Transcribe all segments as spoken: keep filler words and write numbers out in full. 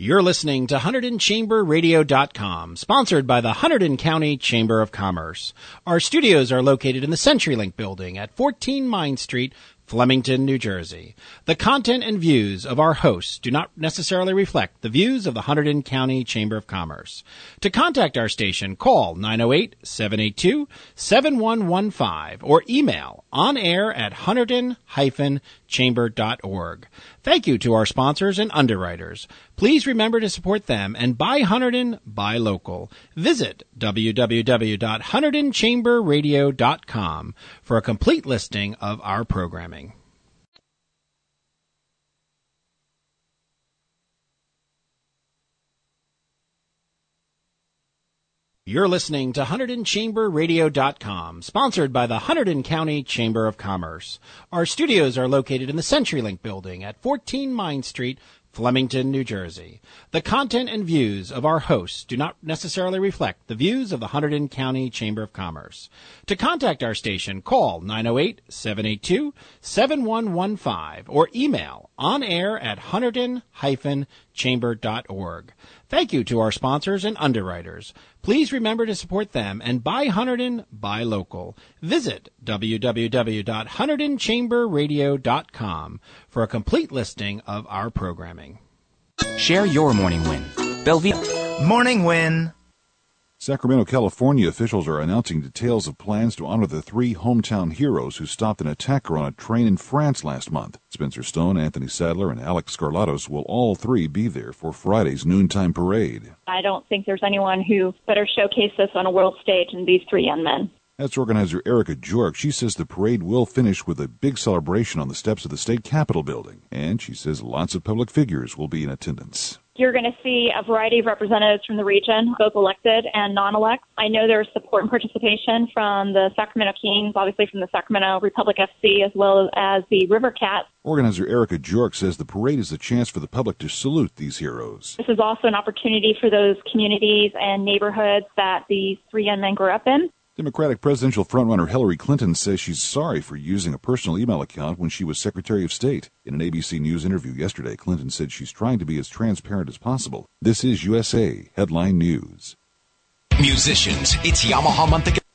You're listening to Hunterdon Chamber Radio dot com, sponsored by the Hunterdon County Chamber of Commerce. Our studios are located in the CenturyLink building at fourteen Mine Street, Flemington, New Jersey. The content and views of our hosts do not necessarily reflect the views of the Hunterdon County Chamber of Commerce. To contact our station, call nine oh eight, seven eight two, seven one one five or email onair at hunterdon dash chamber dot org. Thank you to our sponsors and underwriters. Please remember to support them and buy Hunterdon, buy local. Visit w w w dot hunterdon chamber radio dot com for a complete listing of our programming. You're listening to Hunterdon Chamber Radio dot com, sponsored by the Hunterdon County Chamber of Commerce. Our studios are located in the CenturyLink building at fourteen Mine Street, Flemington, New Jersey. The content and views of our hosts do not necessarily reflect the views of the Hunterdon County Chamber of Commerce. To contact our station, call nine oh eight, seven eight two, seven one one five or email onair at hunterdon dash chamber dot org. Thank you to our sponsors and underwriters. Please remember to support them and buy Hunterdon, buy local. Visit w w w dot hunterdon chamber radio dot com for a complete listing of our programming. Share your morning win. Bellevue. Morning win. Sacramento, California officials are announcing details of plans to honor the three hometown heroes who stopped an attacker on a train in France last month. Spencer Stone, Anthony Sadler, and Alex Scarlatos will all three be there for Friday's noontime parade. I don't think there's anyone who better showcase this on a world stage than these three young men. That's organizer Erica Jork. She says the parade will finish with a big celebration on the steps of the state capitol building. And she says lots of public figures will be in attendance. You're going to see a variety of representatives from the region, both elected and non-elect. I know there's support and participation from the Sacramento Kings, obviously from the Sacramento Republic F C, as well as the River Cats. Organizer Erica Jork says the parade is a chance for the public to salute these heroes. This is also an opportunity for those communities and neighborhoods that these three young men grew up in. Democratic presidential frontrunner Hillary Clinton says she's sorry for using a personal email account when she was Secretary of State. In an A B C News interview yesterday, Clinton said she's trying to be as transparent as possible. This is U S A Headline News. Musicians, it's Yamaha Month again.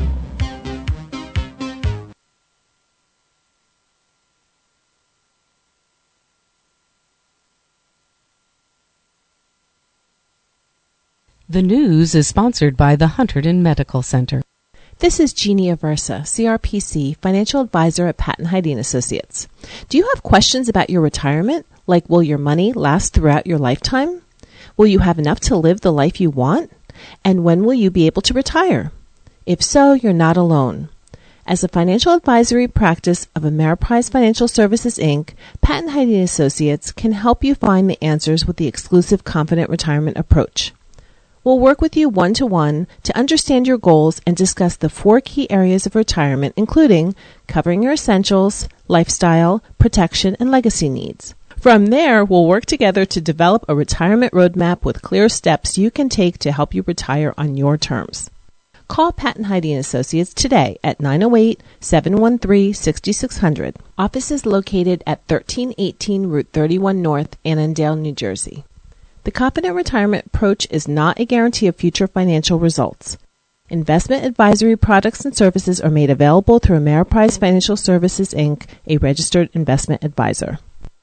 The news is sponsored by the Hunterdon Medical Center. This is Jeannie Aversa, C R P C, Financial Advisor at Patton Hyde and Associates. Do you have questions about your retirement, like will your money last throughout your lifetime? Will you have enough to live the life you want? And when will you be able to retire? If so, you're not alone. As a financial advisory practice of Ameriprise Financial Services, Incorporated, Patton Hyde and Associates can help you find the answers with the exclusive Confident Retirement approach. We'll work with you one-to-one to understand your goals and discuss the four key areas of retirement, including covering your essentials, lifestyle, protection, and legacy needs. From there, we'll work together to develop a retirement roadmap with clear steps you can take to help you retire on your terms. Call Patton Hyde and Associates today at nine oh eight, seven one three, six six zero zero. Office is located at thirteen eighteen Route thirty-one North, Annandale, New Jersey. The Confident Retirement approach is not a guarantee of future financial results. Investment advisory products and services are made available through Ameriprise Financial Services, Incorporated, a registered investment advisor.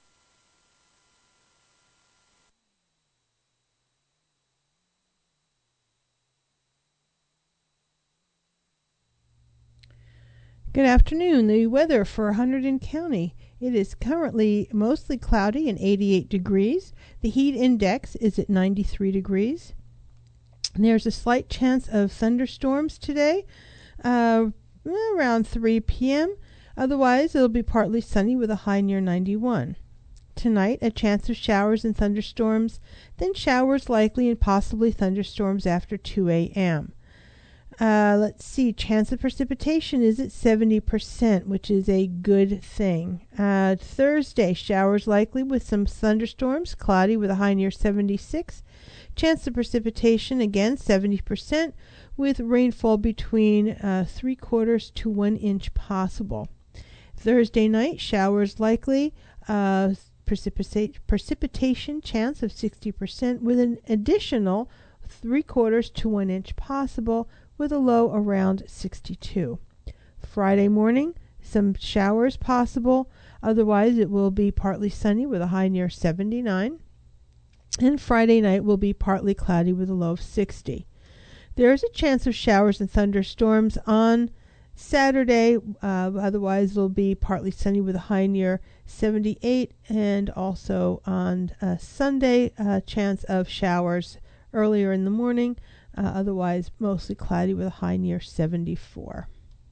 Good afternoon. The weather for Hunterdon County. It is currently mostly cloudy and eighty-eight degrees. The heat index is at ninety-three degrees. There's a slight chance of thunderstorms today uh, around three p.m. Otherwise, it'll be partly sunny with a high near ninety-one. Tonight, a chance of showers and thunderstorms, then showers likely and possibly thunderstorms after two a.m. Uh, let's see, chance of precipitation is at seventy percent, which is a good thing. Uh, Thursday, showers likely with some thunderstorms, cloudy with a high near seventy-six. Chance of precipitation, again, seventy percent, with rainfall between uh, three quarters to one inch possible. Thursday night, showers likely, uh, precipita- precipitation chance of sixty percent with an additional three quarters to one inch possible with a low around sixty-two. Friday morning, some showers possible. Otherwise, it will be partly sunny with a high near seventy-nine. And Friday night will be partly cloudy with a low of sixty. There is a chance of showers and thunderstorms on Saturday. Uh, otherwise, it will be partly sunny with a high near seventy-eight. And also on uh, Sunday, a chance of showers earlier in the morning. Uh, otherwise, mostly cloudy with a high near seventy-four.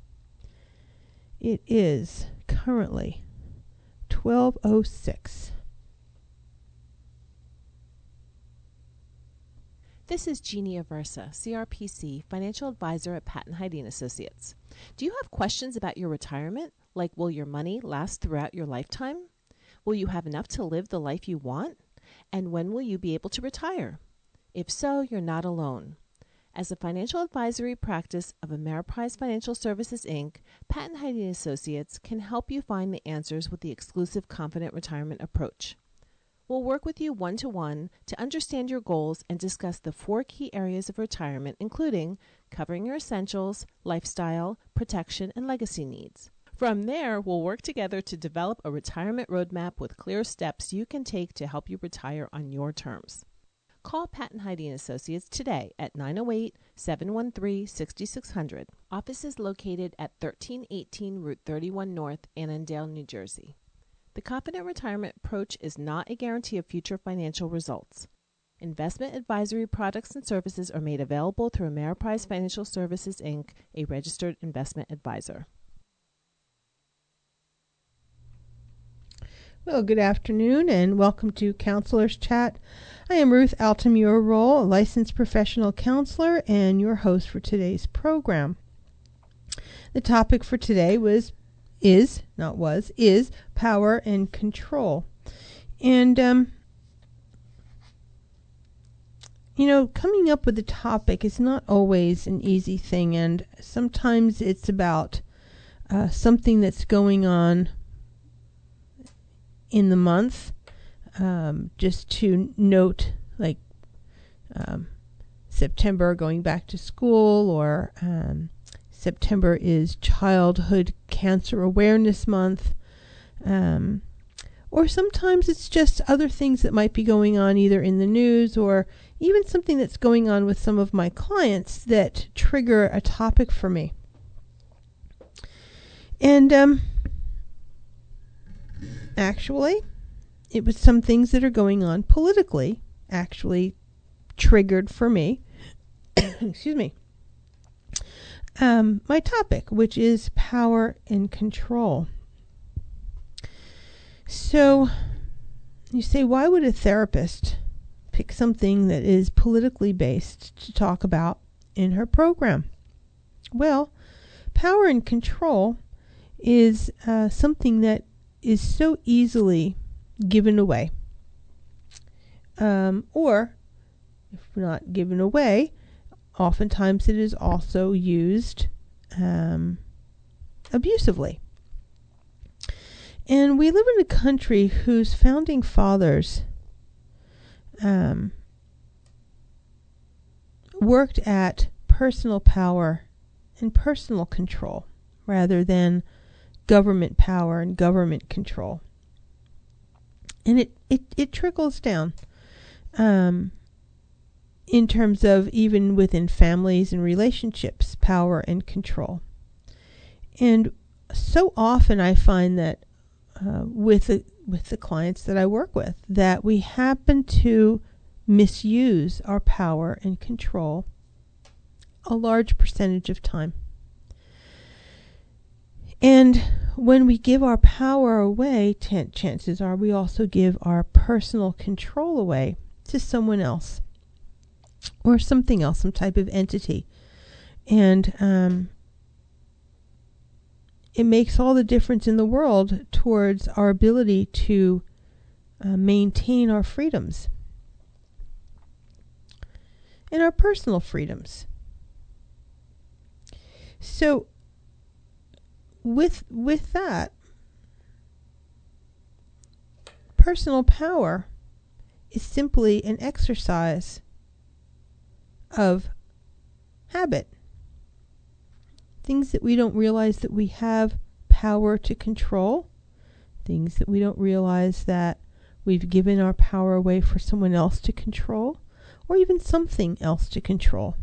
It is currently twelve oh six. This is Jeannie Aversa, C R P C, Financial Advisor at Patton Hyde Associates. Do you have questions about your retirement, like will your money last throughout your lifetime? Will you have enough to live the life you want? And when will you be able to retire? If so, you're not alone. As a financial advisory practice of Ameriprise Financial Services, Incorporated, Patton Hyde Associates can help you find the answers with the exclusive Confident Retirement approach. We'll work with you one-to-one to understand your goals and discuss the four key areas of retirement, including covering your essentials, lifestyle, protection, and legacy needs. From there, we'll work together to develop a retirement roadmap with clear steps you can take to help you retire on your terms. Call Patton Hyde Associates today at nine oh eight, seven one three, six six zero zero. Office is located at thirteen eighteen Route thirty-one North, Annandale, New Jersey. The Confident Retirement approach is not a guarantee of future financial results. Investment advisory products and services are made available through Ameriprise Financial Services, Incorporated, a registered investment advisor. Well, good afternoon and welcome to Counselor's Chat. I am Ruth Altamura-Roll, a licensed professional counselor and your host for today's program. The topic for today was is, not was, is power and control. And, um, you know, coming up with a topic is not always an easy thing, and sometimes it's about uh, something that's going on in the month. Um, just to note, like um, September going back to school, or um, September is Childhood Cancer Awareness Month. Um, or sometimes it's just other things that might be going on either in the news or even something that's going on with some of my clients that trigger a topic for me. And um, actually, it was some things that are going on politically actually triggered for me. Excuse me. Um, my topic, which is power and control. So, you say, why would a therapist pick something that is politically based to talk about in her program? Well, power and control is uh, something that is so easily given away. Um, or, if not given away, oftentimes it is also used um, abusively. And we live in a country whose founding fathers um, worked at personal power and personal control rather than government power and government control. And it, it, it trickles down. Um, in terms of even within families and relationships, power and control. And so often I find that uh, with the, with the clients that I work with, that we happen to misuse our power and control a large percentage of time. And when we give our power away, t- chances are we also give our personal control away to someone else. Or something else, some type of entity. And um, it makes all the difference in the world towards our ability to uh, maintain our freedoms. And our personal freedoms. So, with with that, personal power is simply an exercise of habit. Things that we don't realize that we have power to control, things that we don't realize that we've given our power away for someone else to control, or even something else to control.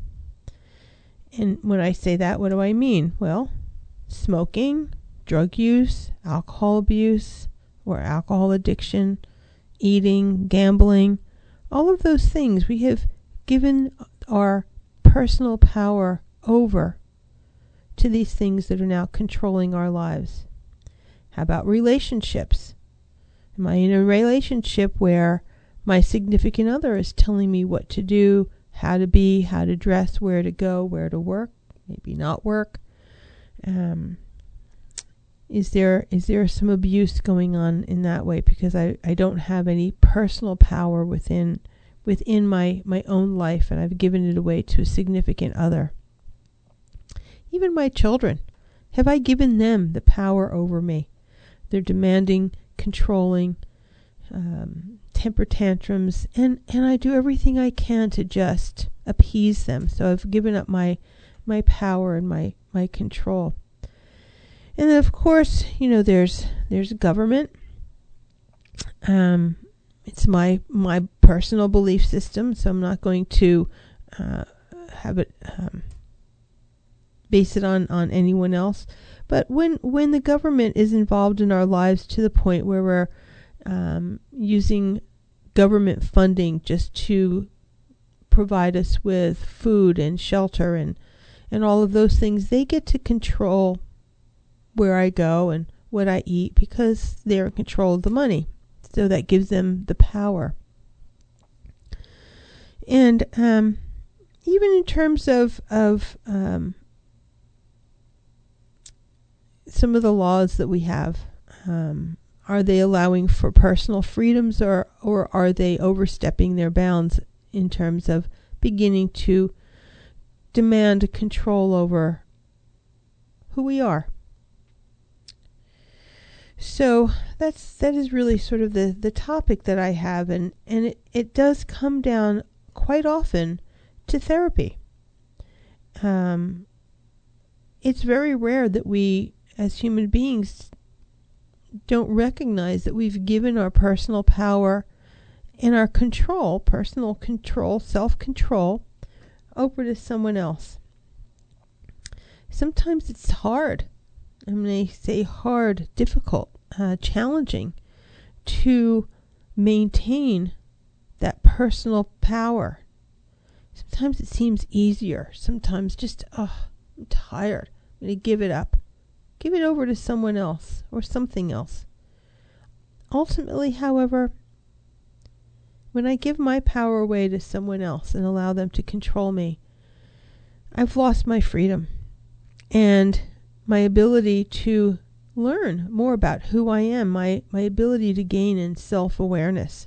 And when I say that, what do I mean? Well, smoking, drug use, alcohol abuse, or alcohol addiction, eating, gambling, all of those things we have given our personal power over to these things that are now controlling our lives. How about relationships? Am I in a relationship where my significant other is telling me what to do, how to be, how to dress, where to go, where to work, maybe not work? Um, is there is there some abuse going on in that way because I, I don't have any personal power within within my, my own life, and I've given it away to a significant other? Even my children, have I given them the power over me? They're demanding, controlling, um, temper tantrums, and, and I do everything I can to just appease them. So I've given up my my power and my, my control. And then of course, you know, there's there's government. Um, it's my my personal belief system, so I'm not going to uh, have it um, base it on, on anyone else. But when when the government is involved in our lives to the point where we're um, using government funding just to provide us with food and shelter and, and all of those things, they get to control where I go and what I eat because they're in control of the money. So that gives them the power. And um, even in terms of, of um, some of the laws that we have, um, are they allowing for personal freedoms, or, or are they overstepping their bounds in terms of beginning to demand control over who we are? So that's that is really sort of the, the topic that I have, and, and it, it does come down quite often to therapy. Um, it's very rare that we, as human beings, don't recognize that we've given our personal power and our control, personal control, self-control, over to someone else. Sometimes it's hard. I mean, I say hard, difficult, uh, challenging to maintain that personal power. Sometimes it seems easier. Sometimes just, oh, I'm tired. I'm going to give it up. Give it over to someone else or something else. Ultimately, however, when I give my power away to someone else and allow them to control me, I've lost my freedom and my ability to learn more about who I am, my, my ability to gain in self-awareness.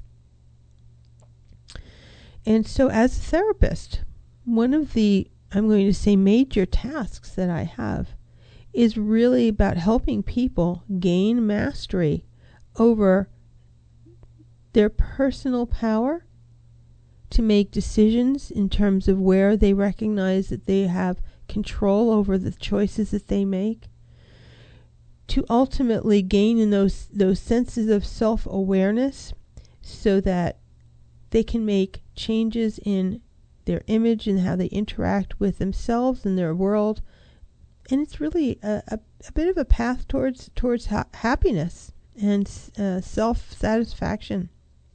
And so as a therapist, one of the, I'm going to say, major tasks that I have is really about helping people gain mastery over their personal power to make decisions in terms of where they recognize that they have control over the choices that they make, to ultimately gain in those those senses of self-awareness so that they can make changes in their image and how they interact with themselves and their world. And it's really a, a, a bit of a path towards towards ha- happiness and uh, self-satisfaction.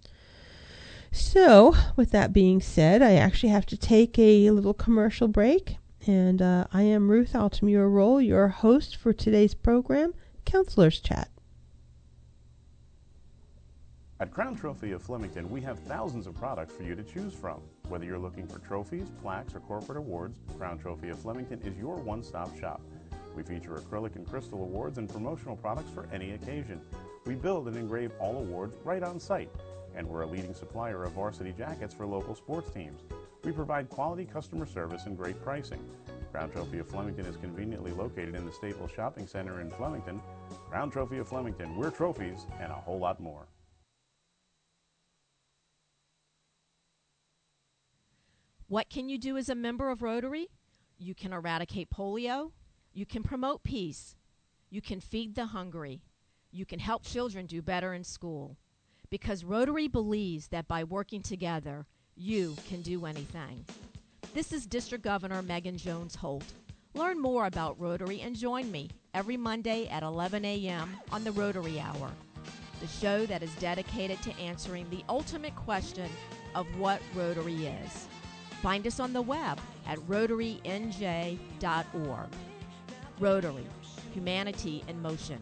So, with that being said, I actually have to take a little commercial break. And uh, I am Ruth Altamura Roll, your host for today's program, Counselor's Chat. At Crown Trophy of Flemington, we have thousands of products for you to choose from. Whether you're looking for trophies, plaques, or corporate awards, Crown Trophy of Flemington is your one-stop shop. We feature acrylic and crystal awards and promotional products for any occasion. We build and engrave all awards right on site, and we're a leading supplier of varsity jackets for local sports teams. We provide quality customer service and great pricing. Crown Trophy of Flemington is conveniently located in the Staples Shopping Center in Flemington. Crown Trophy of Flemington, we're trophies and a whole lot more. What can you do as a member of Rotary? You can eradicate polio. You can promote peace. You can feed the hungry. You can help children do better in school. Because Rotary believes that by working together, you can do anything. This is District Governor Megan Jones Holt. Learn more about Rotary and join me every Monday at eleven a.m. on the Rotary Hour, the show that is dedicated to answering the ultimate question of what Rotary is. Find us on the web at rotary n j dot org. Rotary, humanity in motion.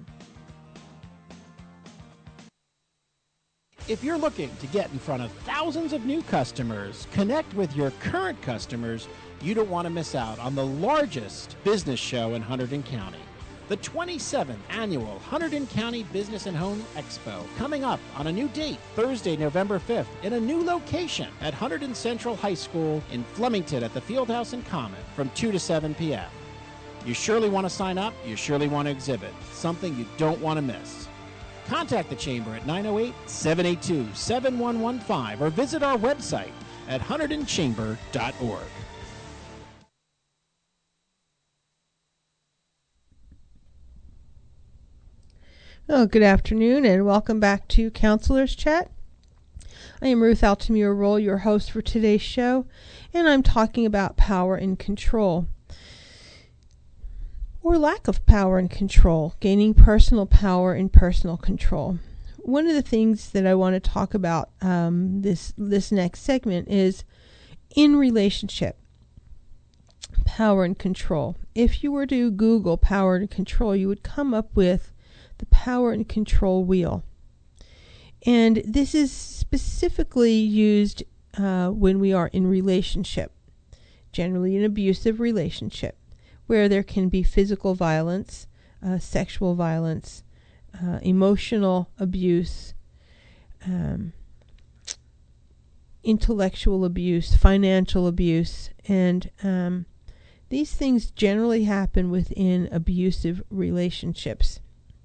If you're looking to get in front of thousands of new customers, connect with your current customers, you don't want to miss out on the largest business show in Hunterdon County. The twenty-seventh Annual Hunterdon County Business and Home Expo, coming up on a new date, Thursday, November fifth, in a new location at Hunterdon Central High School in Flemington at the Fieldhouse and Common from two to seven p.m. You surely want to sign up. You surely want to exhibit. Something you don't want to miss. Contact the Chamber at nine oh eight, seven eight two, seven one one five or visit our website at hunterdon chamber dot org. Oh, good afternoon and welcome back to Counselor's Chat. I am Ruth Altamira Roll, your host for today's show, and I'm talking about power and control. Or lack of power and control, gaining personal power and personal control. One of the things that I want to talk about um, this this next segment is in relationship, power and control. If you were to Google power and control, you would come up with the power and control wheel. And this is specifically used uh, when we are in relationship, generally an abusive relationship, where there can be physical violence, uh, sexual violence, uh, emotional abuse, um, intellectual abuse, financial abuse, and um, these things generally happen within abusive relationships.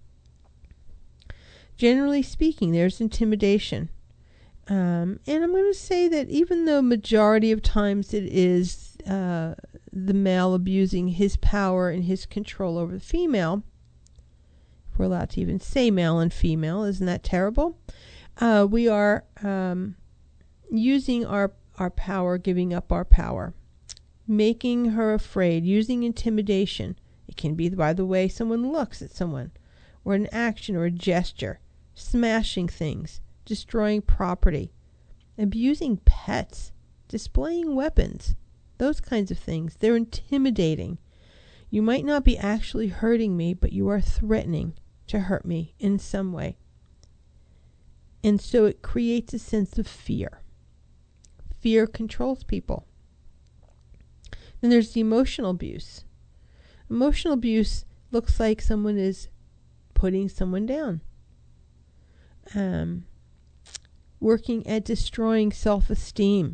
Generally speaking, there's intimidation. Um, and I'm going to say that even though majority of times it is uh, the male abusing his power and his control over the female, if we're allowed to even say male and female, isn't that terrible? Uh, we are um, using our, our power, giving up our power, making her afraid, using intimidation. It can be by the way someone looks at someone, or an action or a gesture, smashing things, destroying property, abusing pets, displaying weapons, those kinds of things. They're intimidating. You might not be actually hurting me, but you are threatening to hurt me in some way. And so it creates a sense of fear. Fear controls people. Then there's the emotional abuse. Emotional abuse looks like someone is putting someone down. Um, working at destroying self-esteem.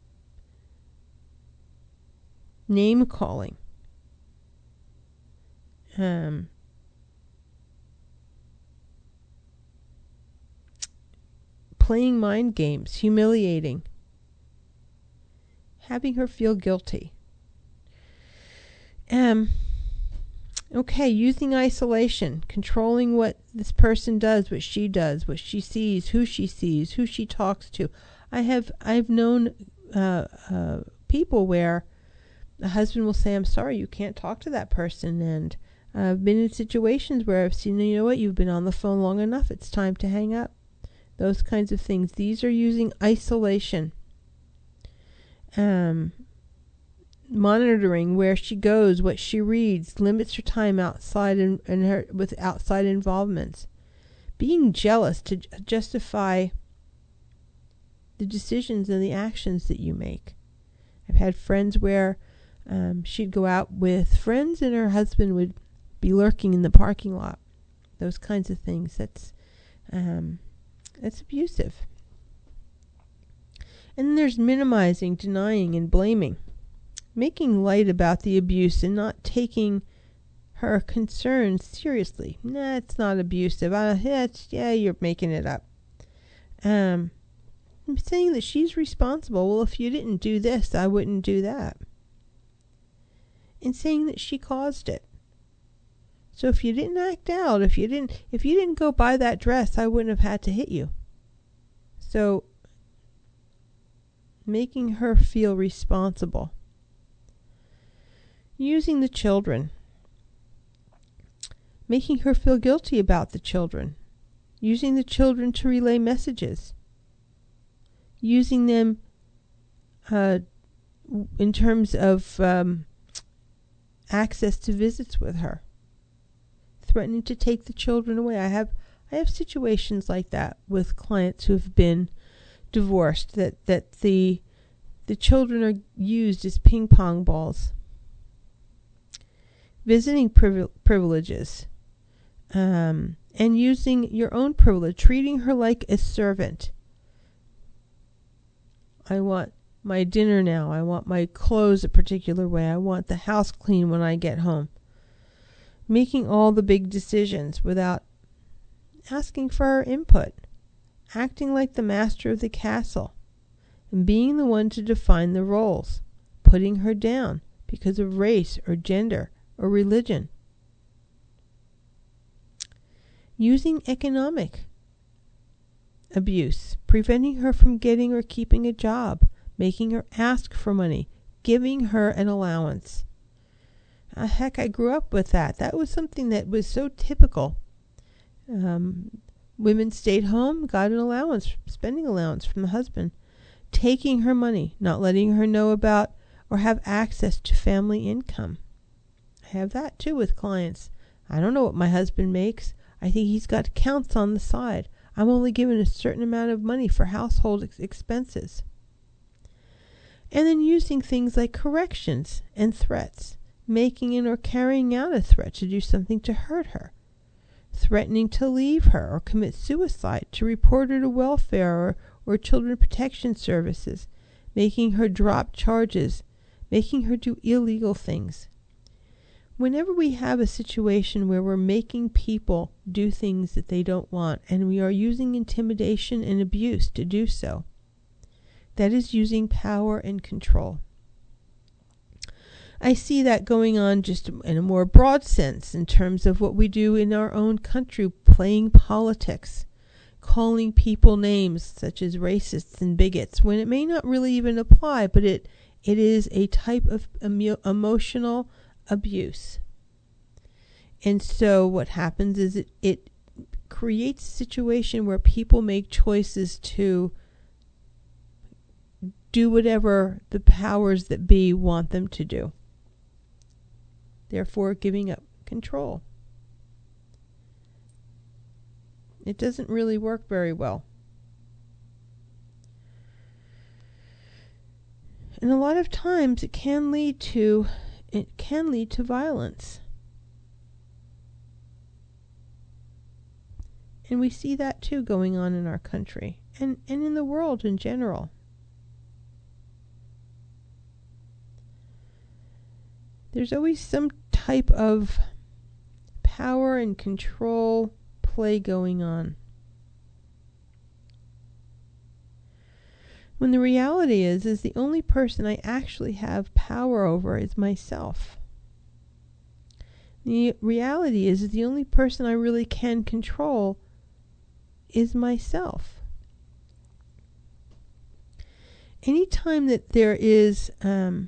Name calling. Um, playing mind games, humiliating. Having her feel guilty. Um, okay, using isolation, controlling what this person does, what she does, what she sees, who she sees, who she talks to. I have I've known uh, uh, people where the husband will say, "I'm sorry, you can't talk to that person," and I've been in situations where I've seen, you know what, you've been on the phone long enough, it's time to hang up. Those kinds of things. These are using isolation. Um, monitoring where she goes, what she reads, limits her time outside and, and her with outside involvements. Being jealous to justify the decisions and the actions that you make. I've had friends where um, she'd go out with friends and her husband would be lurking in the parking lot. Those kinds of things. That's um, that's abusive. And then there's minimizing, denying, and blaming. Making light about the abuse and not taking her concerns seriously. Nah, it's not abusive. Uh, yeah, it's, yeah, you're making it up. Um, saying that she's responsible. Well, if you didn't do this, I wouldn't do that. And saying that she caused it. So if you didn't act out, if you didn't if you didn't go buy that dress, I wouldn't have had to hit you. So making her feel responsible. Using the children. Making her feel guilty about the children. Using the children to relay messages. Using them uh, in terms of um, access to visits with her. Threatening to take the children away. I have I have situations like that with clients who have been divorced, that, that the the children are used as ping pong balls. Visiting privi- privileges. Um, and using your own privilege, treating her like a servant. I want my dinner now. I want my clothes a particular way. I want the house clean when I get home. Making all the big decisions without asking for her input. Acting like the master of the castle. And being the one to define the roles. Putting her down because of race or gender or religion. Using economic abuse, preventing her from getting or keeping a job, making her ask for money, giving her an allowance. Uh, heck, I grew up with that. That was something that was so typical. Um, women stayed home, got an allowance, spending allowance from the husband, taking her money, not letting her know about or have access to family income. I have that too with clients. I don't know what my husband makes. I think he's got accounts on the side. I'm only given a certain amount of money for household ex- expenses. And then using things like corrections and threats, making it or carrying out a threat to do something to hurt her, threatening to leave her or commit suicide, to report her to welfare or, or children protection services, making her drop charges, making her do illegal things. Whenever we have a situation where we're making people do things that they don't want, and we are using intimidation and abuse to do so, that is using power and control. I see that going on just in a more broad sense in terms of what we do in our own country, playing politics, calling people names such as racists and bigots, when it may not really even apply, but it, it is a type of emo- emotional abuse. And so what happens is it, it creates a situation where people make choices to do whatever the powers that be want them to do, therefore giving up control. It doesn't really work very well. And a lot of times it can lead to It can lead to violence. And we see that too going on in our country and, and in the world in general. There's always some type of power and control play going on. When the reality is, is the only person I actually have power over is myself. The reality is, is the only person I really can control is myself. Anytime that there is um,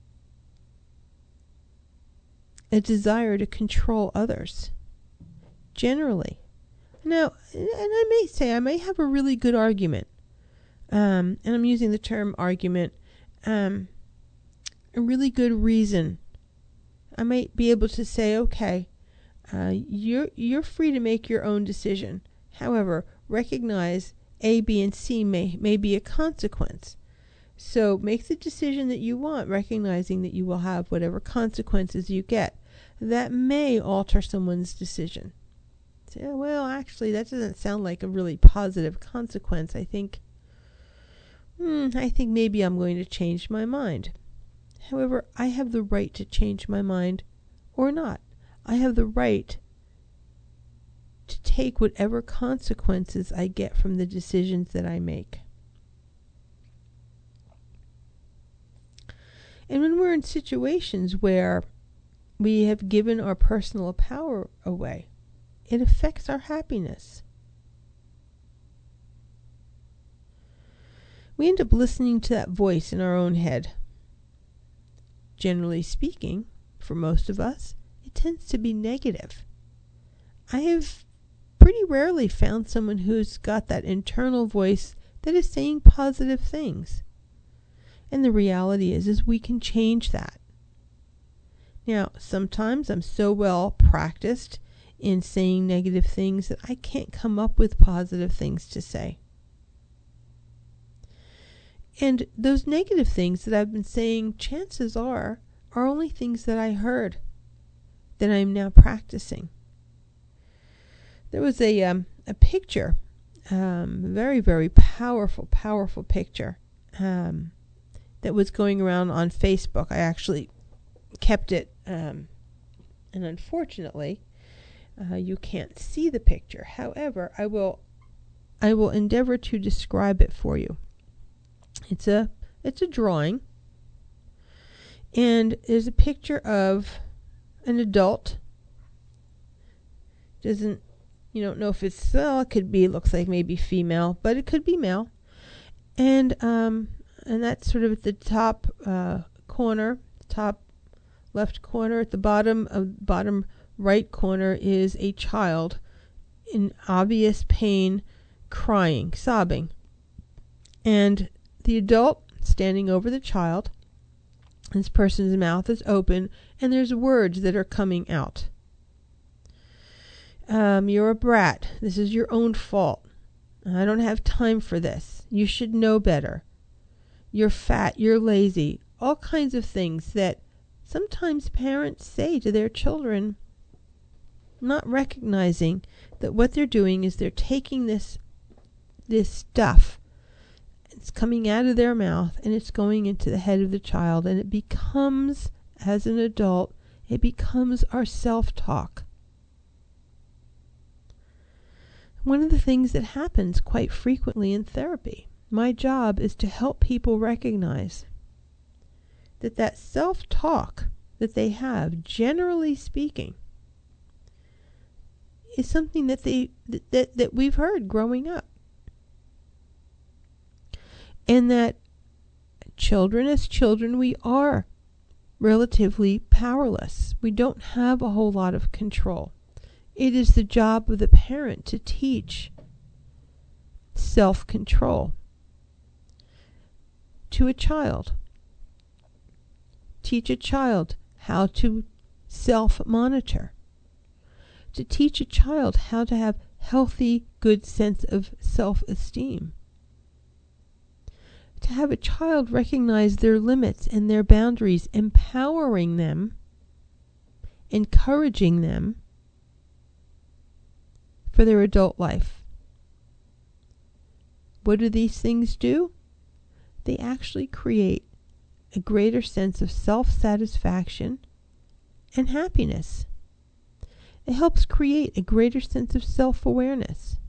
a desire to control others, generally. Now, and I may say, I may have a really good argument. Um, and I'm using the term argument, um, a really good reason. I might be able to say, okay, uh, you're you're free to make your own decision. However, recognize A, B, and C may may be a consequence. So make the decision that you want, recognizing that you will have whatever consequences you get. That may alter someone's decision. Say, oh, well, actually, that doesn't sound like a really positive consequence. I think. Hmm, I think maybe I'm going to change my mind. However, I have the right to change my mind or not. I have the right to take whatever consequences I get from the decisions that I make. And when we're in situations where we have given our personal power away, it affects our happiness. We end up listening to that voice in our own head. Generally speaking, for most of us, it tends to be negative. I have pretty rarely found someone who's got that internal voice that is saying positive things. And the reality is, is we can change that. Now, sometimes I'm so well practiced in saying negative things that I can't come up with positive things to say. And those negative things that I've been saying, chances are, are only things that I heard that I'm now practicing. There was a um, a picture, um, very, very powerful, powerful picture um, that was going around on Facebook. I actually kept it, um, and unfortunately, uh, you can't see the picture. However, I will, I will endeavor to describe it for you. It's a, it's a drawing, and there's a picture of an adult. Doesn't, you don't know if it's, well, it could be, it looks like maybe female, but it could be male. And um, and that's sort of at the top uh, corner, top left corner. At the bottom of bottom right corner is a child in obvious pain, crying, sobbing. And the adult standing over the child. This person's mouth is open, and there's words that are coming out. Um, you're a brat. This is your own fault. I don't have time for this. You should know better. You're fat. You're lazy. All kinds of things that sometimes parents say to their children, not recognizing that what they're doing is they're taking this, this stuff. It's coming out of their mouth, and it's going into the head of the child, and it becomes, as an adult, it becomes our self-talk. One of the things that happens quite frequently in therapy, my job is to help people recognize that that self-talk that they have, generally speaking, is something that they that, that, that we've heard growing up. And that children, as children, we are relatively powerless. We don't have a whole lot of control. It is the job of the parent to teach self-control to a child. Teach a child how to self-monitor. To teach a child how to have healthy, good sense of self-esteem. To have a child recognize their limits and their boundaries, empowering them, encouraging them for their adult life. What do these things do? They actually create a greater sense of self-satisfaction and happiness. It helps create a greater sense of self-awareness.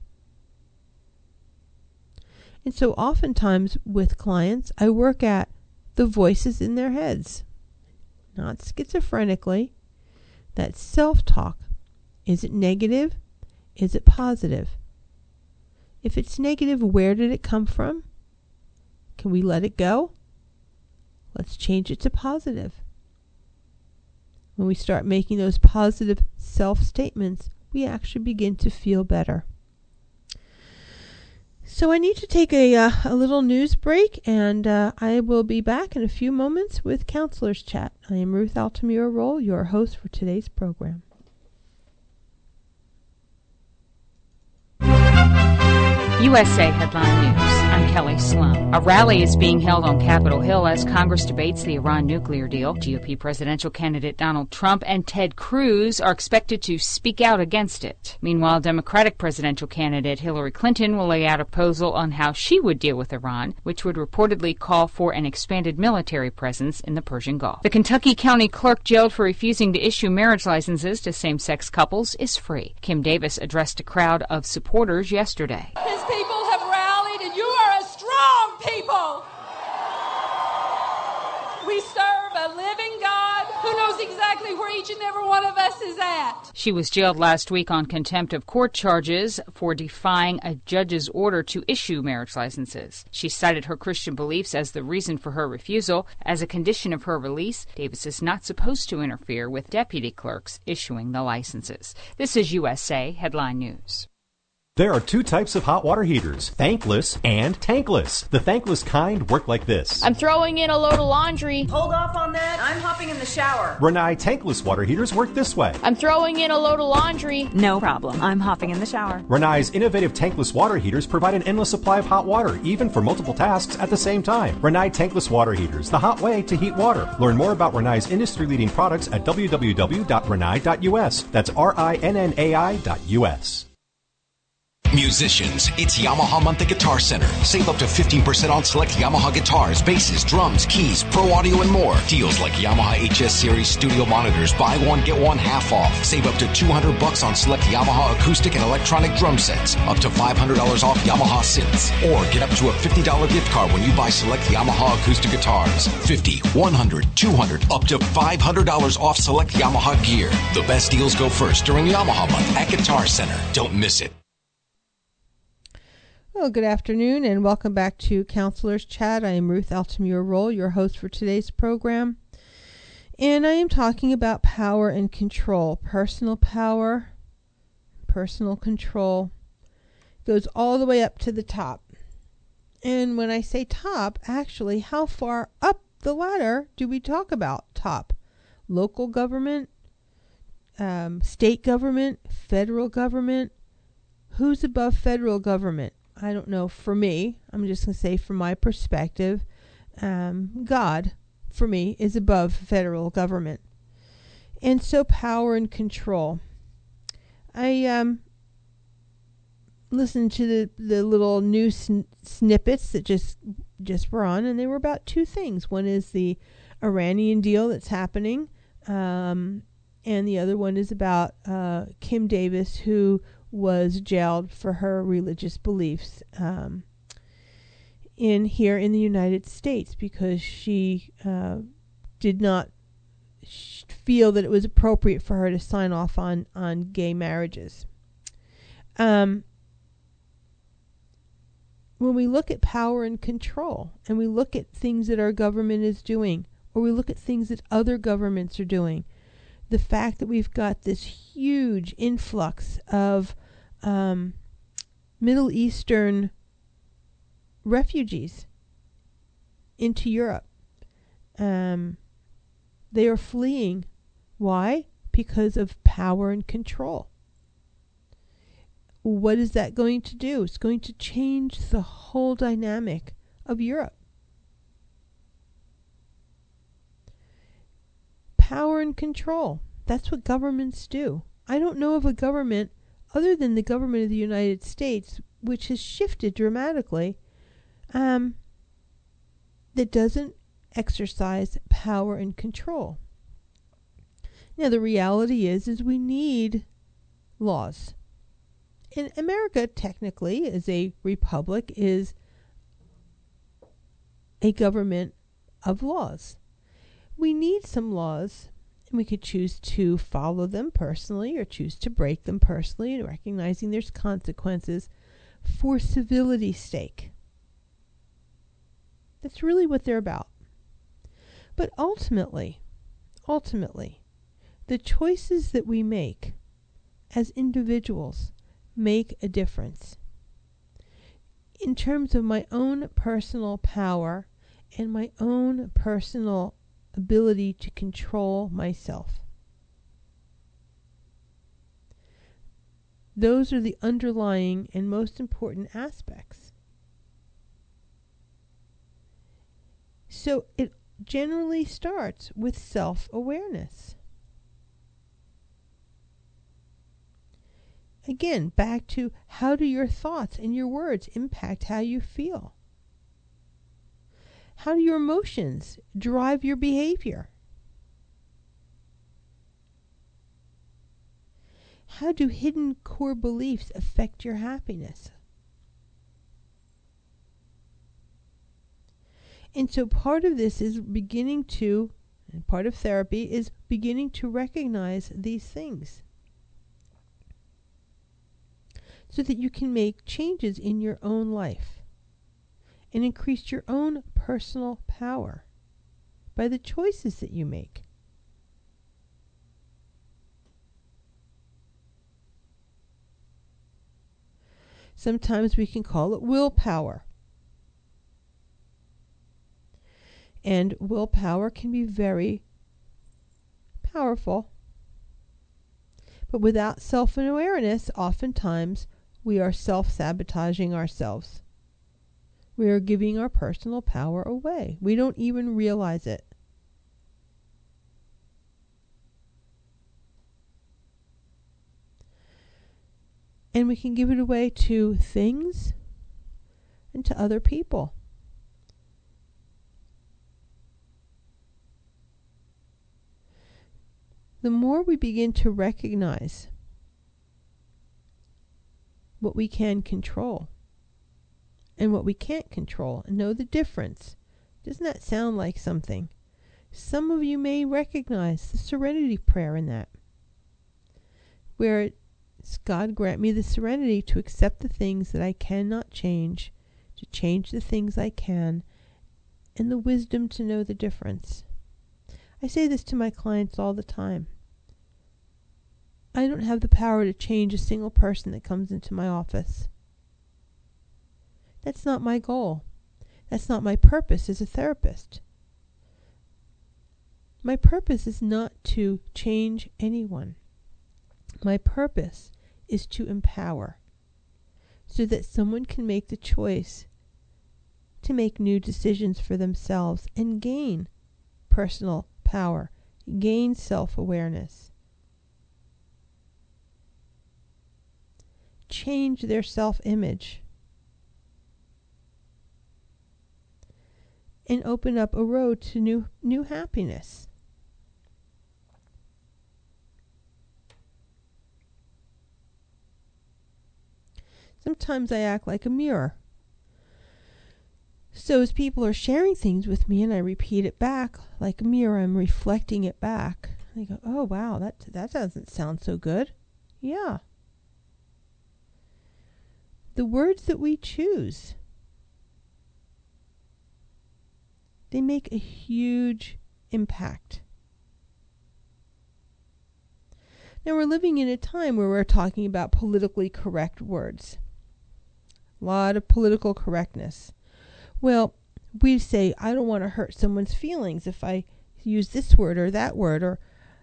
And so oftentimes with clients, I work at the voices in their heads. Not schizophrenically. That self-talk. Is it negative? Is it positive? If it's negative, where did it come from? Can we let it go? Let's change it to positive. When we start making those positive self-statements, we actually begin to feel better. So I need to take a, uh, a little news break, and uh, I will be back in a few moments with Counselor's Chat. I am Ruth Altamira Roll, your host for today's program. U S A Headline News. I'm Kelly Sloan. A rally is being held on Capitol Hill as Congress debates the Iran nuclear deal. G O P presidential candidate Donald Trump and Ted Cruz are expected to speak out against it. Meanwhile, Democratic presidential candidate Hillary Clinton will lay out a proposal on how she would deal with Iran, which would reportedly call for an expanded military presence in the Persian Gulf. The Kentucky County clerk jailed for refusing to issue marriage licenses to same-sex couples is free. Kim Davis addressed a crowd of supporters yesterday. His people have rallied, and you are a strong people. We serve a living God who knows exactly where each and every one of us is at. She was jailed last week on contempt of court charges for defying a judge's order to issue marriage licenses. She cited her Christian beliefs as the reason for her refusal. As a condition of her release, Davis is not supposed to interfere with deputy clerks issuing the licenses. This is U S A Headline News. There are two types of hot water heaters, thankless and tankless. The thankless kind work like this. I'm throwing in a load of laundry. Hold off on that. I'm hopping in the shower. Rinnai tankless water heaters work this way. I'm throwing in a load of laundry. No problem. I'm hopping in the shower. Rinnai's innovative tankless water heaters provide an endless supply of hot water, even for multiple tasks at the same time. Rinnai tankless water heaters, the hot way to heat water. Learn more about Rinnai's industry-leading products at w w w dot rinnai dot u s. That's R I N N A I dot U S. Musicians, it's Yamaha Month at Guitar Center. Save up to fifteen percent on select Yamaha guitars, basses, drums, keys, pro audio, and more. Deals like Yamaha H S Series studio monitors, buy one, get one half off. Save up to two hundred bucks on select Yamaha acoustic and electronic drum sets. Up to five hundred dollars off Yamaha synths. Or get up to a fifty dollars gift card when you buy select Yamaha acoustic guitars. fifty, one hundred, two hundred, up to five hundred dollars off select Yamaha gear. The best deals go first during Yamaha Month at Guitar Center. Don't miss it. Well, good afternoon and welcome back to Counselor's Chat. I am Ruth Altamura Roll, your host for today's program. And I am talking about power and control. Personal power, personal control goes all the way up to the top. And when I say top, actually, how far up the ladder do we talk about top? Local government, um, state government, federal government. Who's above federal government? I don't know. For me, I'm just going to say from my perspective, um, God, for me, is above federal government. And so power and control. I um, listened to the, the little news sn- snippets that just, just were on, and they were about two things. One is the Iranian deal that's happening, um, and the other one is about uh, Kim Davis, who was jailed for her religious beliefs um, in here in the United States because she uh, did not sh- feel that it was appropriate for her to sign off on, on gay marriages. Um, when we look at power and control, and we look at things that our government is doing, or we look at things that other governments are doing, the fact that we've got this huge influx of um, Middle Eastern refugees into Europe. Um, they are fleeing. Why? Because of power and control. What is that going to do? It's going to change the whole dynamic of Europe. Power and control. That's what governments do. I don't know of a government other than the government of the United States, which has shifted dramatically, um, that doesn't exercise power and control. Now, the reality is, is we need laws. And America, technically, as a republic, is a government of laws. We need some laws, and we could choose to follow them personally or choose to break them personally, and recognizing there's consequences for civility's sake. That's really what they're about. But ultimately, ultimately, the choices that we make as individuals make a difference. In terms of my own personal power and my own personal ability to control myself. Those are the underlying and most important aspects. So it generally starts with self-awareness. Again, back to how do your thoughts and your words impact how you feel? How do your emotions drive your behavior? How do hidden core beliefs affect your happiness? And so part of this is beginning to And part of therapy is beginning to recognize these things so that you can make changes in your own life and increase your own personal power by the choices that you make. Sometimes we can call it willpower. And willpower can be very powerful. But without self-awareness, oftentimes we are self-sabotaging ourselves. We are giving our personal power away. We don't even realize it. And we can give it away to things and to other people. The more we begin to recognize what we can control and what we can't control and know the difference, doesn't that sound like something? Some of you may recognize the serenity prayer in that, where it's, God grant me the serenity to accept the things that I cannot change, to change the things I can, and the wisdom to know the difference. I say this to my clients all the time. I don't have the power to change a single person that comes into my office. That's not my goal. That's not my purpose as a therapist. My purpose is not to change anyone. My purpose is to empower so that someone can make the choice to make new decisions for themselves and gain personal power, gain self-awareness, change their self-image, and open up a road to new new happiness. Sometimes I act like a mirror. So as people are sharing things with me and I repeat it back like a mirror, I'm reflecting it back. I go, oh wow, that that doesn't sound so good. Yeah. The words that we choose, they make a huge impact. Now we're living in a time where we're talking about politically correct words. A lot of political correctness. Well, we say, I don't want to hurt someone's feelings if I use this word or that word, or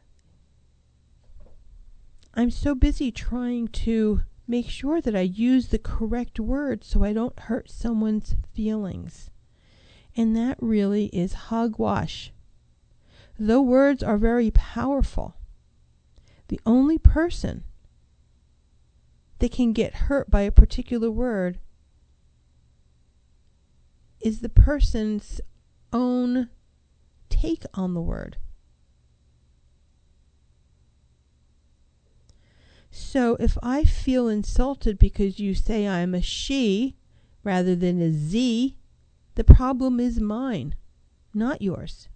I'm so busy trying to make sure that I use the correct word so I don't hurt someone's feelings. And that really is hogwash. Though words are very powerful, the only person that can get hurt by a particular word is the person's own take on the word. So if I feel insulted because you say I'm a she rather than a Z, the problem is mine, not yours.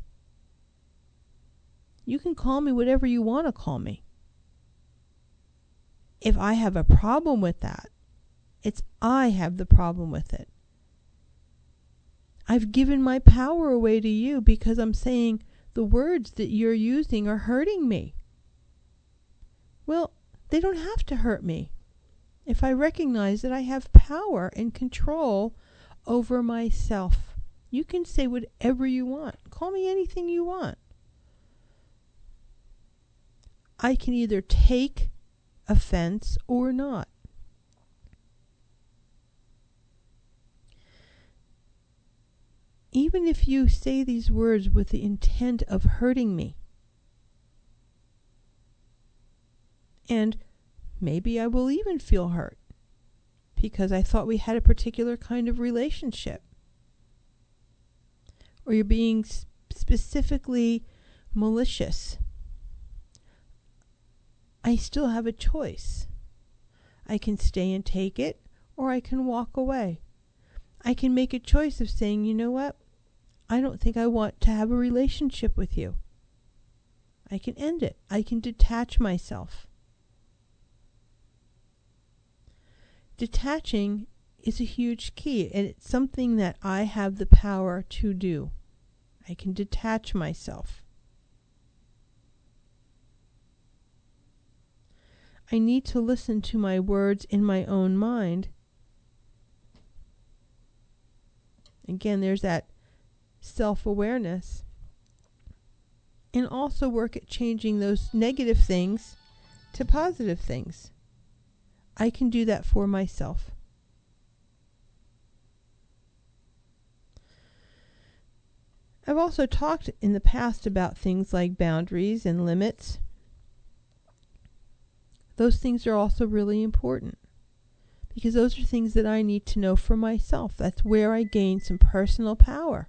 You can call me whatever you want to call me. If I have a problem with that, it's I have the problem with it. I've given my power away to you because I'm saying the words that you're using are hurting me. Well, they don't have to hurt me if I recognize that I have power and control over myself. You can say whatever you want. Call me anything you want. I can either take offense or not. Even if you say these words with the intent of hurting me, and maybe I will even feel hurt because I thought we had a particular kind of relationship, or you're being sp- specifically malicious, I still have a choice. I can stay and take it, or I can walk away. I can make a choice of saying, you know what? I don't think I want to have a relationship with you. I can end it. I can detach myself. Detaching is a huge key, and it's something that I have the power to do. I can detach myself. I need to listen to my words in my own mind. Again, there's that self-awareness. And also work at changing those negative things to positive things. I can do that for myself. I've also talked in the past about things like boundaries and limits. Those things are also really important because those are things that I need to know for myself. That's where I gain some personal power.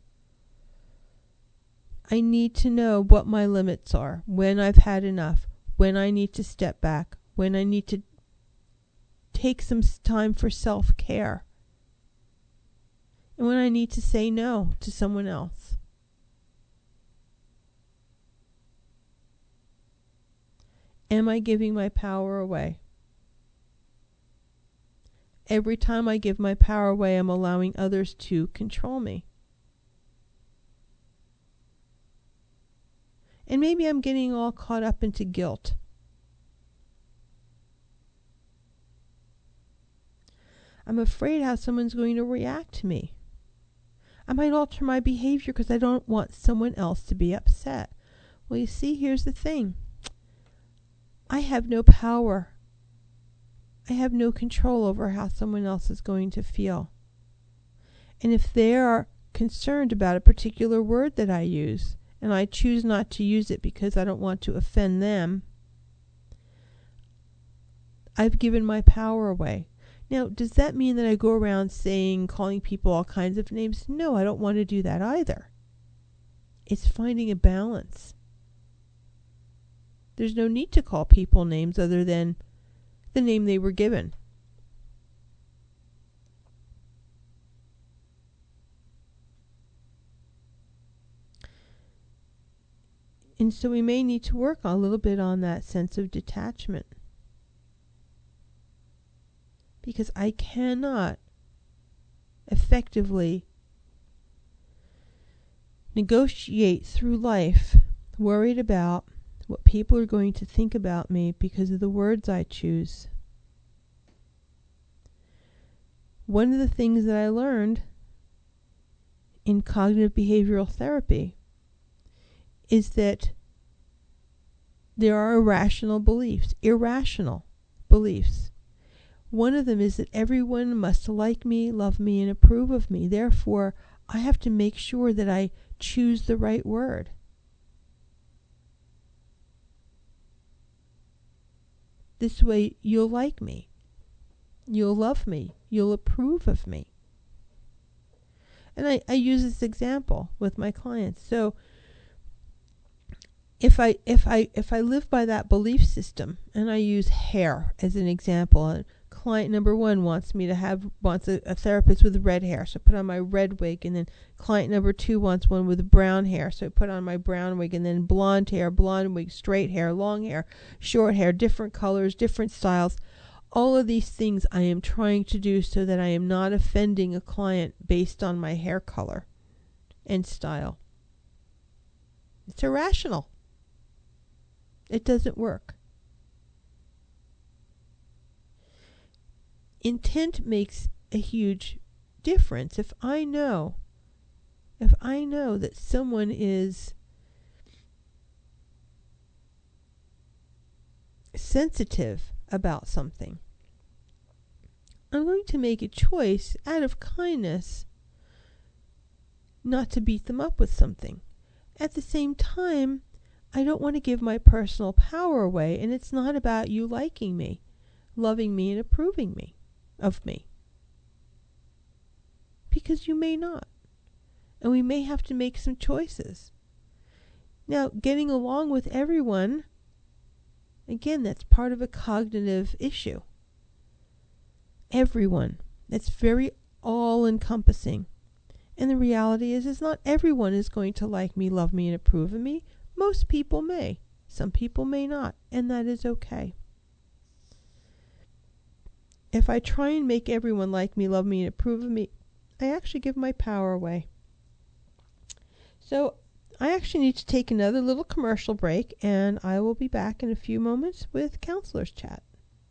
I need to know what my limits are, when I've had enough, when I need to step back, when I need to take some time for self-care, and when I need to say no to someone else. Am I giving my power away? Every time I give my power away, I'm allowing others to control me. And maybe I'm getting all caught up into guilt. I'm afraid how someone's going to react to me. I might alter my behavior because I don't want someone else to be upset. Well, you see, here's the thing. I have no power. I have no control over how someone else is going to feel. And if they are concerned about a particular word that I use, and I choose not to use it because I don't want to offend them, I've given my power away. Now, does that mean that I go around saying, calling people all kinds of names? No, I don't want to do that either. It's finding a balance. There's no need to call people names other than the name they were given. And so we may need to work a little bit on that sense of detachment. Because I cannot effectively negotiate through life worried about what people are going to think about me because of the words I choose. One of the things that I learned in cognitive behavioral therapy is that there are irrational beliefs, irrational beliefs. One of them is that everyone must like me, love me, and approve of me. Therefore, I have to make sure that I choose the right word. This way, you'll like me. You'll love me. You'll approve of me. And I, I use this example with my clients. So, If I if I if I live by that belief system, and I use hair as an example, uh, client number one wants me to have wants a, a therapist with red hair, so I put on my red wig, and then client number two wants one with brown hair, so I put on my brown wig, and then blonde hair, blonde wig, straight hair, long hair, short hair, different colors, different styles. All of these things I am trying to do so that I am not offending a client based on my hair color and style. It's irrational. It doesn't work. Intent makes a huge difference. If I know, if I know that someone is sensitive about something, I'm going to make a choice out of kindness not to beat them up with something. At the same time, I don't want to give my personal power away, and it's not about you liking me, loving me, and approving me of me. Because you may not. And we may have to make some choices. Now, getting along with everyone, again, that's part of a cognitive issue. Everyone. That's very all-encompassing. And the reality is, is not everyone is going to like me, love me, and approve of me. Most people may. Some people may not, and that is okay. If I try and make everyone like me, love me, and approve of me, I actually give my power away. So I actually need to take another little commercial break, and I will be back in a few moments with Counselor's Chat.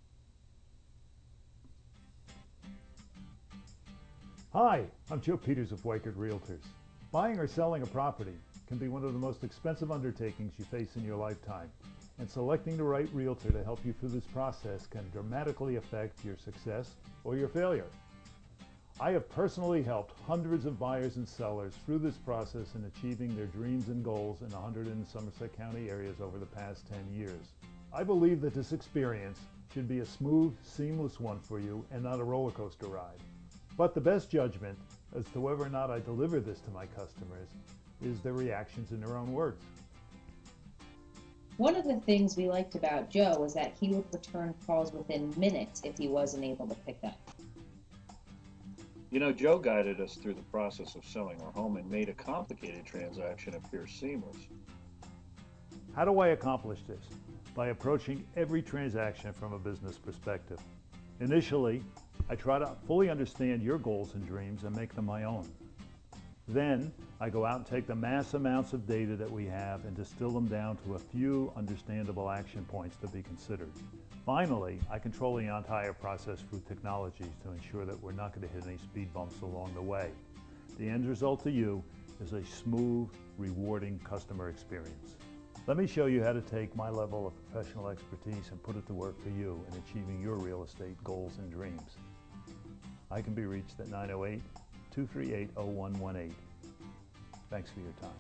Hi, I'm Joe Peters of Weichert Realtors. Buying or selling a property can be one of the most expensive undertakings you face in your lifetime, and selecting the right realtor to help you through this process can dramatically affect your success or your failure. I have personally helped hundreds of buyers and sellers through this process in achieving their dreams and goals in one hundred in Somerset County areas over the past ten years. I believe that this experience should be a smooth, seamless one for you and not a roller coaster ride. But the best judgment as to whether or not I deliver this to my customers is their reactions in their own words. One of the things we liked about Joe was that he would return calls within minutes if he wasn't able to pick up. You know, Joe guided us through the process of selling our home and made a complicated transaction appear seamless. How do I accomplish this? By approaching every transaction from a business perspective. Initially, I try to fully understand your goals and dreams and make them my own. Then, I go out and take the mass amounts of data that we have and distill them down to a few understandable action points to be considered. Finally, I control the entire process through technologies to ensure that we're not going to hit any speed bumps along the way. The end result to you is a smooth, rewarding customer experience. Let me show you how to take my level of professional expertise and put it to work for you in achieving your real estate goals and dreams. I can be reached at nine oh eight, two three eight, oh one one eight. Thanks for your time.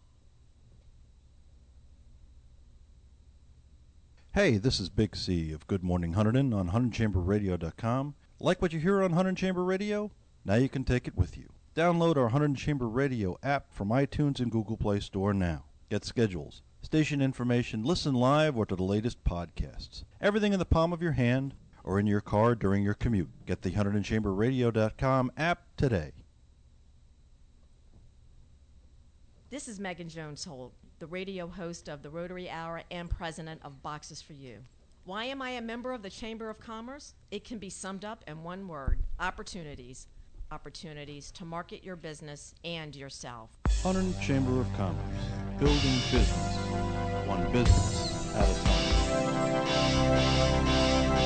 Hey, this is Big C of Good Morning Hunterdon on Hunterdon Chamber Radio dot com. Like what you hear on Hunterdon Chamber Radio? Now you can take it with you. Download our Hunterdon Chamber Radio app from iTunes and Google Play Store now. Get schedules, station information, listen live or to the latest podcasts. Everything in the palm of your hand or in your car during your commute. Get the Hunterdon Chamber Radio dot com app today. This is Megan Jones-Holt, the radio host of the Rotary Hour and president of Boxes for You. Why am I a member of the Chamber of Commerce? It can be summed up in one word: opportunities. Opportunities to market your business and yourself. Hunterdon Chamber of Commerce, building business, one business at a time.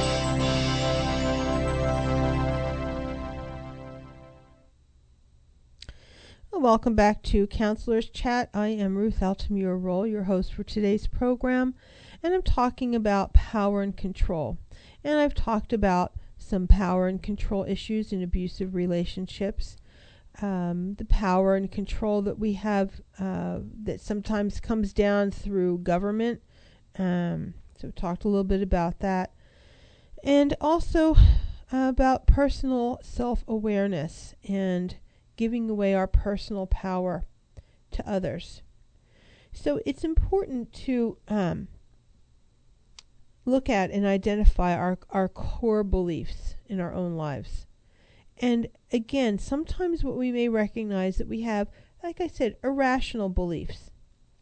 Welcome back to Counselor's Chat. I am Ruth Altamura Roll, your host for today's program, and I'm talking about power and control. And I've talked about some power and control issues in abusive relationships, um, the power and control that we have uh, that sometimes comes down through government. Um, so we talked a little bit about that. And also uh, about personal self-awareness and giving away our personal power to others. So it's important to um, look at and identify our, our core beliefs in our own lives. And again, sometimes what we may recognize that we have, like I said, irrational beliefs.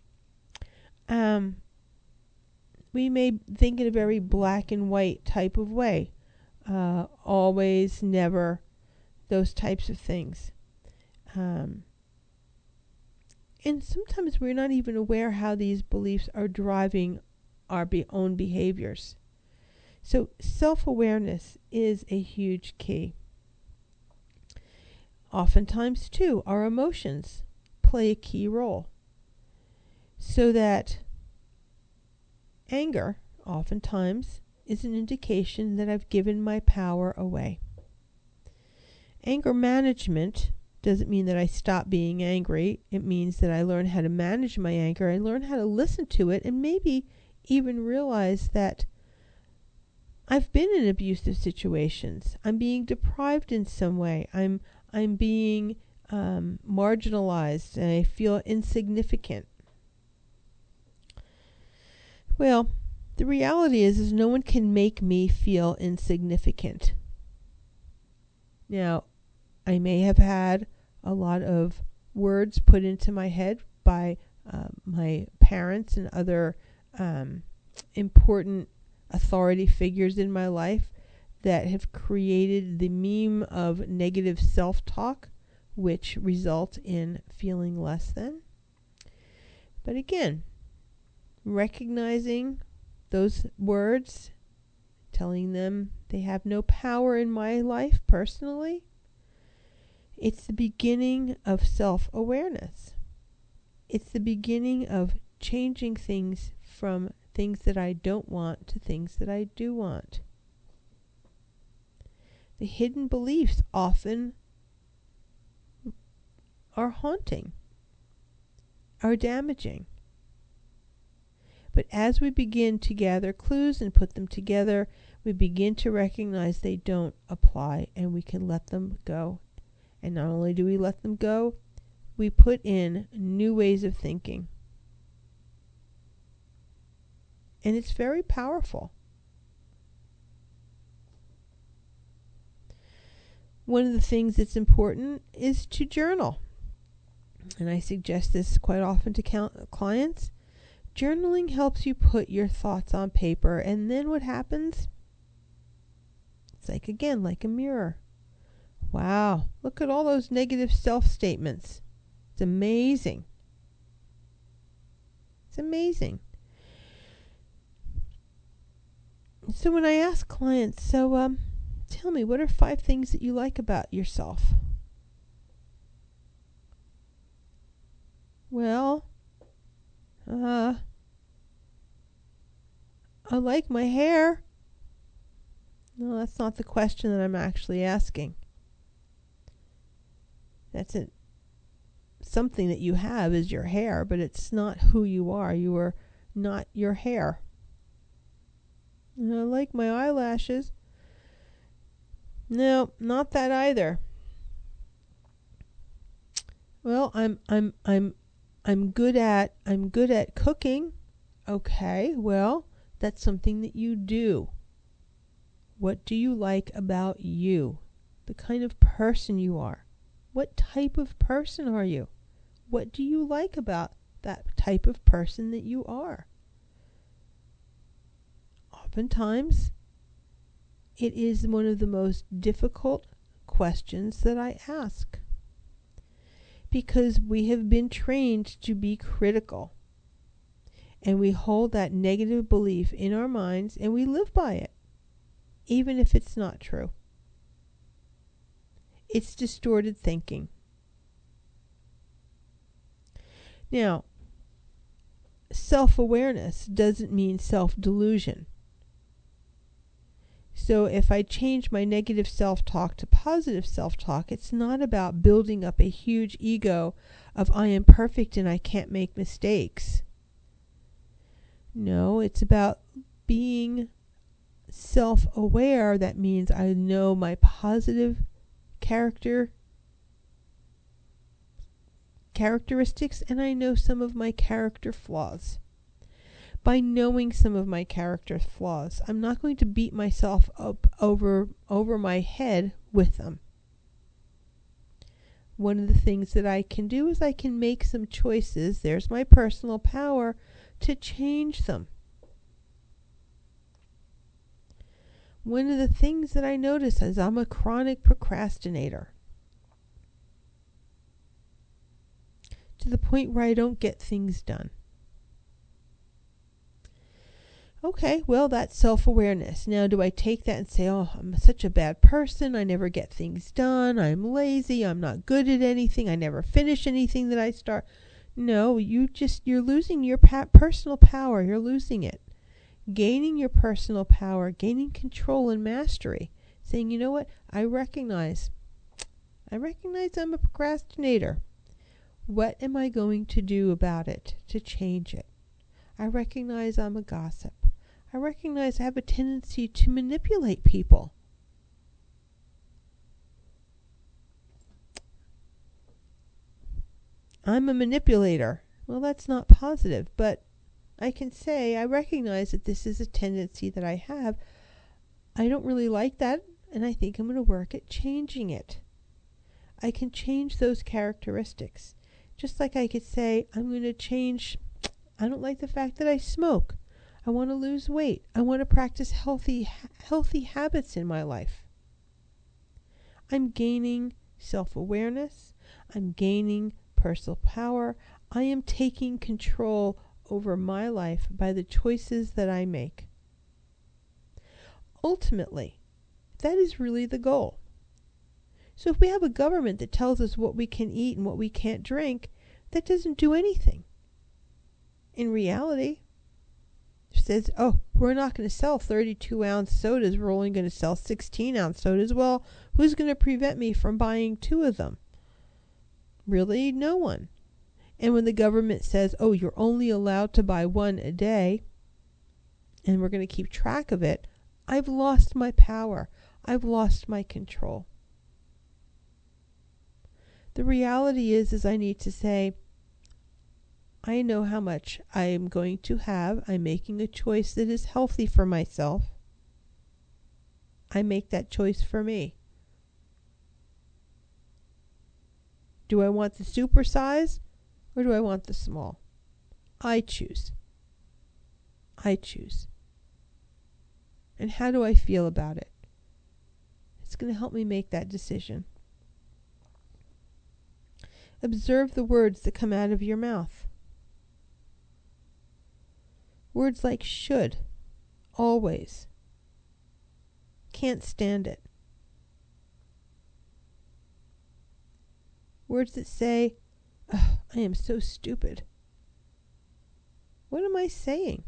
Um, we may think in a very black and white type of way. Uh, always, never, those types of things. Um, and sometimes we're not even aware how these beliefs are driving our be- own behaviors. So self-awareness is a huge key. Oftentimes, too, our emotions play a key role. So that anger, oftentimes, is an indication that I've given my power away. Anger management doesn't mean that I stop being angry. It means that I learn how to manage my anger. I learn how to listen to it and maybe even realize that I've been in abusive situations. I'm being deprived in some way. I'm I'm being um, marginalized and I feel insignificant. Well, the reality is, is no one can make me feel insignificant. Now, I may have had a lot of words put into my head by uh, my parents and other um, important authority figures in my life that have created the meme of negative self-talk, which results in feeling less than. But again, recognizing those words, telling them they have no power in my life personally, it's the beginning of self-awareness. It's the beginning of changing things from things that I don't want to things that I do want. The hidden beliefs often are haunting, are damaging. But as we begin to gather clues and put them together, we begin to recognize they don't apply, and we can let them go. And not only do we let them go, we put in new ways of thinking. And it's very powerful. One of the things that's important is to journal. And I suggest this quite often to count clients. Journaling helps you put your thoughts on paper, and then what happens? It's like, again, like a mirror. Wow, look at all those negative self-statements. It's amazing. It's amazing. So when I ask clients, so um, tell me, what are five things that you like about yourself? Well, uh, I like my hair. No, that's not the question that I'm actually asking. That's it. Something that you have is your hair, but it's not who you are. You are not your hair. And I like my eyelashes. No, not that either. Well, I'm I'm I'm I'm good at I'm good at cooking. Okay, well, that's something that you do. What do you like about you? The kind of person you are. What type of person are you? What do you like about that type of person that you are? Oftentimes, it is one of the most difficult questions that I ask, because we have been trained to be critical, and we hold that negative belief in our minds and we live by it, even if it's not true. It's distorted thinking. Now, self-awareness doesn't mean self-delusion. So if I change my negative self-talk to positive self-talk, it's not about building up a huge ego of I am perfect and I can't make mistakes. No, it's about being self-aware. That means I know my positive character characteristics and I know some of my character flaws. By knowing some of my character flaws, I'm not going to beat myself up over over my head with them. One of the things that I can do is I can make some choices. There's my personal power to change them. One of the things that I notice is I'm a chronic procrastinator, to the point where I don't get things done. Okay, well, that's self-awareness. Now, do I take that and say, oh, I'm such a bad person, I never get things done, I'm lazy, I'm not good at anything, I never finish anything that I start? No, you just, you're losing your pa- personal power, you're losing it. Gaining your personal power, gaining control and mastery, saying, you know what, I recognize, I recognize I'm a procrastinator. What am I going to do about it to change it? I recognize I'm a gossip. I recognize I have a tendency to manipulate people. I'm a manipulator. Well, that's not positive, but I can say I recognize that this is a tendency that I have. I don't really like that, and I think I'm going to work at changing it. I can change those characteristics. Just like I could say, I'm going to change, I don't like the fact that I smoke. I want to lose weight. I want to practice healthy, healthy habits in my life. I'm gaining self-awareness. I'm gaining personal power. I am taking control over my life by the choices that I make. Ultimately, that is really the goal. So if we have a government that tells us what we can eat and what we can't drink, that doesn't do anything. In reality, it says, oh, we're not going to sell thirty-two ounce sodas. We're only going to sell sixteen ounce sodas. Well, who's going to prevent me from buying two of them? Really, no one. And when the government says, oh, you're only allowed to buy one a day, and we're going to keep track of it, I've lost my power. I've lost my control. The reality is, is I need to say, I know how much I am going to have. I'm making a choice that is healthy for myself. I make that choice for me. Do I want the super size or do I want the small? I choose. I choose. And how do I feel about it? It's going to help me make that decision. Observe the words that come out of your mouth. Words like should, always. Can't stand it. Words that say, oh, I am so stupid. What am I saying?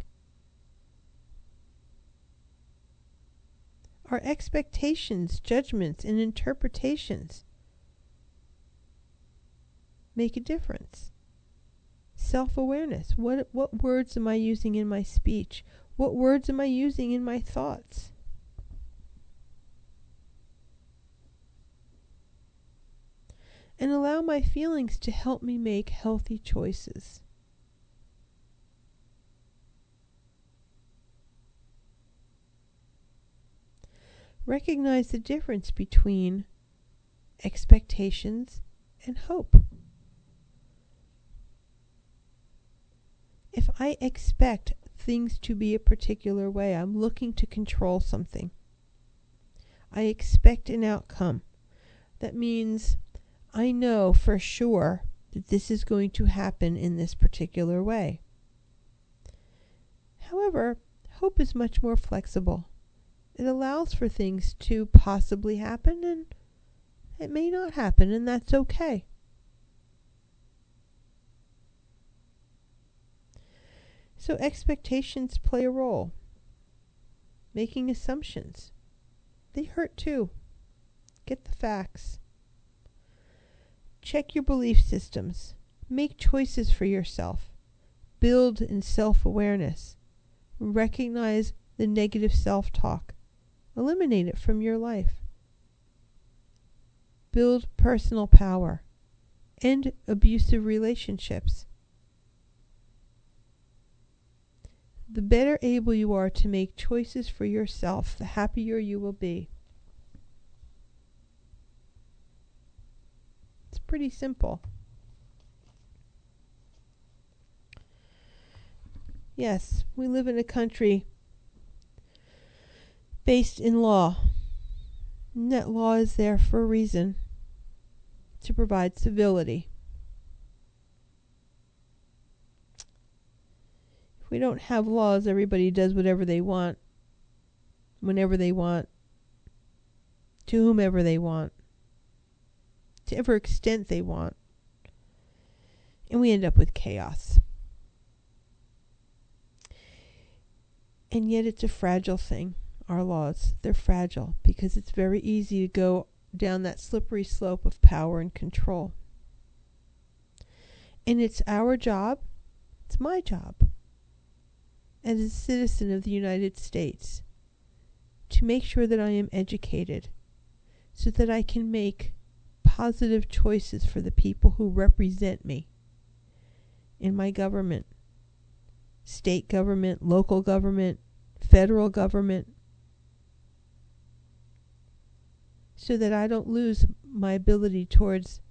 Our expectations, judgments, and interpretations make a difference. Self-awareness. What what words am I using in my speech? What words am I using in my thoughts? And allow my feelings to help me make healthy choices. Recognize the difference between expectations and hope. If I expect things to be a particular way, I'm looking to control something. I expect an outcome. That means I know for sure that this is going to happen in this particular way. However, hope is much more flexible. It allows for things to possibly happen, and it may not happen, and that's okay. So expectations play a role. Making assumptions. They hurt too. Get the facts. Check your belief systems. Make choices for yourself. Build in self-awareness. Recognize the negative self-talk. Eliminate it from your life. Build personal power. End abusive relationships. The better able you are to make choices for yourself, the happier you will be. It's pretty simple. Yes, we live in a country based in law. And that law is there for a reason, to provide civility. If we don't have laws, everybody does whatever they want, whenever they want, to whomever they want, to whatever extent they want. And we end up with chaos. And yet it's a fragile thing, our laws. They're fragile because it's very easy to go down that slippery slope of power and control. And it's our job, it's my job, as a citizen of the United States, to make sure that I am educated so that I can make positive choices for the people who represent me in my government, state government, local government, federal government, so that I don't lose my ability towards